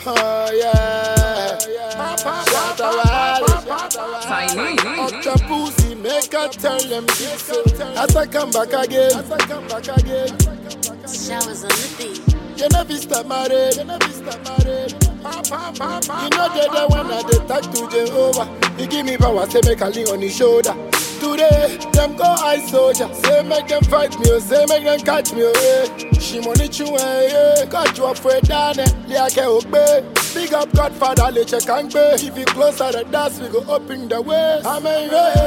Oh yeah. Shout out. Up the pussy, make her tell them this. As I come back again. Showers on the beat. You never stop married. You know the one that they talk to Jehovah. He give me power, say make a lean on his shoulder. Today, them go ice soldier. Say make them fight me, say make them catch me. She money chew, cut you up for a dane. Like a obey. Big up Godfather, let check and pay. If you closer the dance, we go open the way. I'm a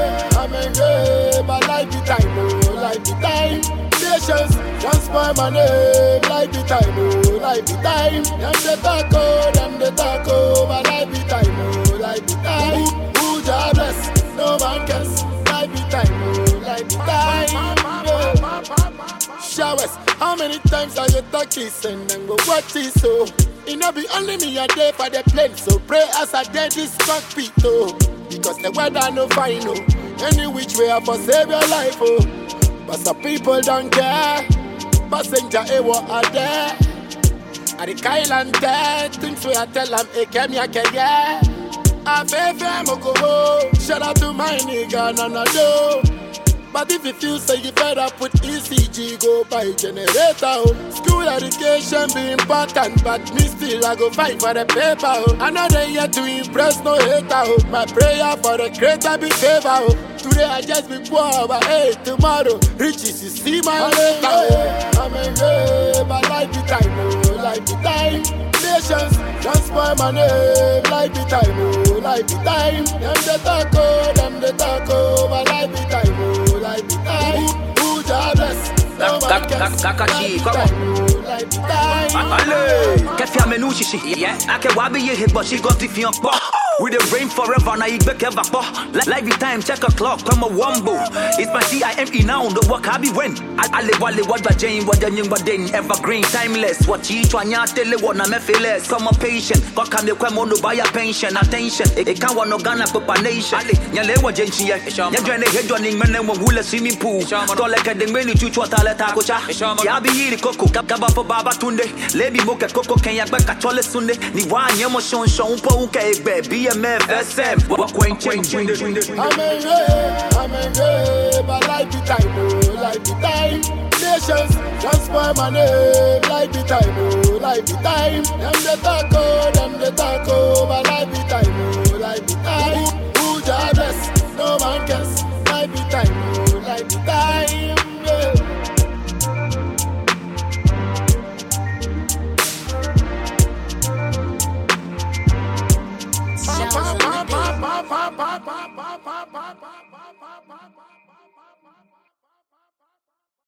but life the time, oh, life the time. Patience, transfer my name, life the time, oh, life the time. Them the taco, but life the time, oh, life the time. Who jobless, no man cares, life the time, oh, life the time. Yeah. Showers, how many times are you talk this and then go watch this, so? It no be only me a day for the plane, so pray as I did this cockpit, oh. Because the weather no fine, oh. Any which way I for save your life, oh. But some people don't care. Passenger, what are there? At the Kyle there, things we I tell them, came here, yeah. I feel shout out to my nigga, no, no. But if you feel so you better put ECG, go buy generator. School education be important, but me still I go fight for the paper. Another year to impress no hater. My prayer for the creator be favor. Today I just be poor, but hey, tomorrow riches you see my later. I'm a but life the time, oh, life the time. Patience, transfer my name, life the time, oh, life the time. Them the taco, but life the time, oh. Who jobless? Kakachi, come on. Allez, qu'est-ce qu'il y a chichi? Yeah, I can wabi ye but she got if you with the rain forever, now you back ever. Life time, check a clock, come a wombo. It's my CIME now, the work I be when. I live what the Jane, what the young, but then evergreen, timeless. What you try to tell you what I'm less. Come a patient, what can you come on to buy a pension? Attention, it can't want no Ghana for nation. Yale what Jenchi, you're trying to head running men and will a swimming pool. Call like a ding to what I let Takocha. Yabi the cocoa, Kaba for Baba Tunde. Lady Moka Coco, can you back at Chola Sunday? Niwa, Yamoshon, Shon, Poke, baby. SM, what quaint I'm a but life the time, oh, life the time. Nations, transfer my name, life the time, oh, life the time. Them the taco, but life the time, oh, life the time. Who jobless, no man cares, life the time, oh, life the time. Showers on the beat.